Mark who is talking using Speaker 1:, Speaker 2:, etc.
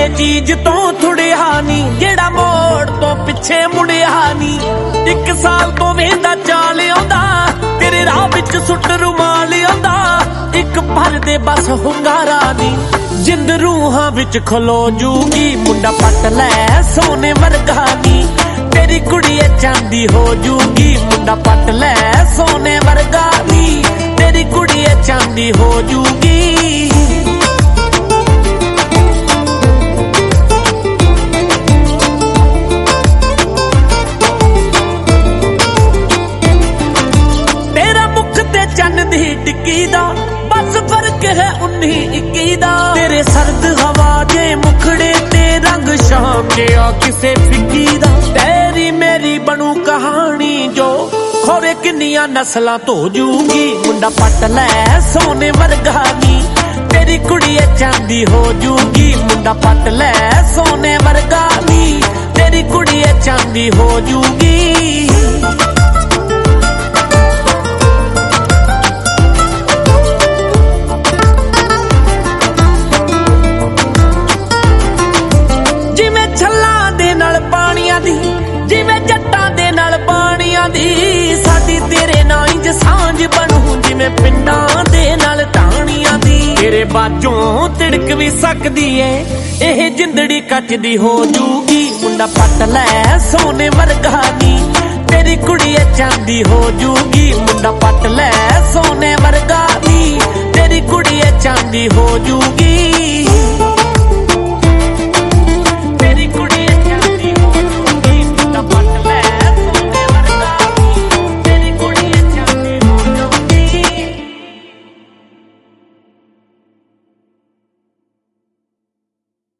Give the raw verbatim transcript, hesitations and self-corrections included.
Speaker 1: ਕਿਸੇ ਚੀਜ਼ ਤੋਂ ਥੁੜਿਆ ਨੀ, ਜਿਹੜਾ ਮੋੜ ਤੋਂ ਪਿੱਛੇ ਮੁੜਿਆ ਨੀ। ਇੱਕ ਸਾਲ ਤੋਂ ਵੇਂਦਾ ਚਾਲ ਆਉਂਦਾ, ਤੇਰੇ ਰਾਹ ਵਿੱਚ ਸੁੱਟ ਰੁਮਾਲ ਆਉਂਦਾ। ਇੱਕ ਭਰ ਦੇ ਬਸ ਹੁੰਗਾਰਾ ਨੀ, ਜਿੰਦ ਰੂਹਾਂ ਵਿੱਚ ਖਲੋ ਜੂਗੀ। ਮੁੰਡਾ ਪੱਟ ਲੈ ਸੋਨੇ ਵਰਗਾ ਨੀ, ਤੇਰੀ ਕੁੜੀਏ ਚਾਂਦੀ ਹੋ ਜੂਗੀ। ਮੁੰਡਾ ਪੱਟ ਲੈ ਸੋਨੇ ਵਰਗਾ ਨੀ, ਤੇਰੀ ਕੁੜੀਏ ਚਾਂਦੀ ਹੋ ਜੂਗੀ। ਤੇਰਾ ਮੁਖ ਤੇ ਚੰਨ ਦੀ ਟਿੱਕੀ ਦਾ ਬਸ ਫਰਕ ਹੈ ਉੱਨੀ ਇੱਕੀ ਦਾ। ਤੇਰੇ ਸਰਦ ਹਵਾ ਦੇ ਮੁਖੜੇ ਤੇ ਰੰਗ ਸ਼ਾਮ ਜਿਹਾ ਕਿਸੇ ਫਿੱਕੀ ਦਾ। ਤੇਰੀ ਮੇਰੀ ਬਣੂ ਕਹਾਣੀ ਜੋ ਖੋਰੇ ਕਿੰਨੀਆਂ ਨਸਲਾਂ ਧੋ ਜੂਗੀ। ਮੁੰਡਾ ਪੱਟ ਲੈ ਸੋਨੇ ਵਰਗਾ ਨੀ, ਤੇਰੀ ਕੁੜੀਏ ਚਾਂਦੀ ਹੋ ਜੂਗੀ। ਮੁੰਡਾ ਪੱਟ ਲੈ ਸੋਨੇ ਵਰਗਾ ਨੀ, ਤੇਰੀ ਕੁੜੀਏ ਚਾਂਦੀ ਹੋ ਜੂਗੀ। ਜਿਵੇਂ ਜੱਟਾਂ ਦੇ ਨਾਲ ਪਾਣੀਆਂ ਦੀ, ਸਾਡੀ ਤੇਰੇ ਨਾਲ ਇੰਜ ਸਾਂਝ ਬਣੂ ਜਿਵੇਂ ਪਿੰਡਾਂ ਦੇ ਨਾਲ ਢਾਣੀਆਂ ਦੀ। ਤੇਰੇ ਬਾਝੋਂ ਤਿੜਕ ਵੀ ਸਕਦੀ ਏ ਇਹ ਜਿੰਦੜੀ ਕੱਚ ਦੀ ਹੋ ਜੂਗੀ। ਮੁੰਡਾ ਪੱਟ ਲੈ ਸੋਨੇ ਵਰਗਾ ਨੀ, ਤੇਰੀ ਕੁੜੀਏ ਚਾਂਦੀ ਹੋ ਜੂਗੀ। ਮੁੰਡਾ ਪੱਟ ਲੈ ਸੋਨੇ ਵਰਗਾ ਨੀ, ਤੇਰੀ ਕੁੜੀਏ ਚਾਂਦੀ ਹੋ ਜੂਗੀ।